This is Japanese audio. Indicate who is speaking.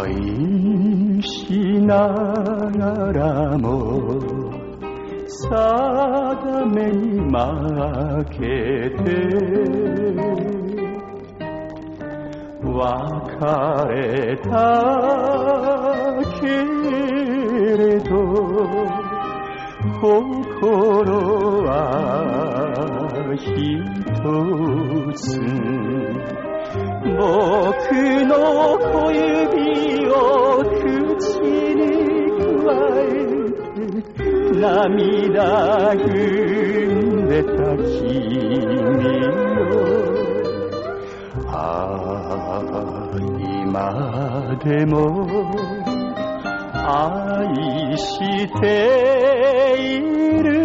Speaker 1: 愛しながらも定めに負けて別れたけれど心は一つ僕の小指を口にくわえて涙ぐんでた君よ今でも愛している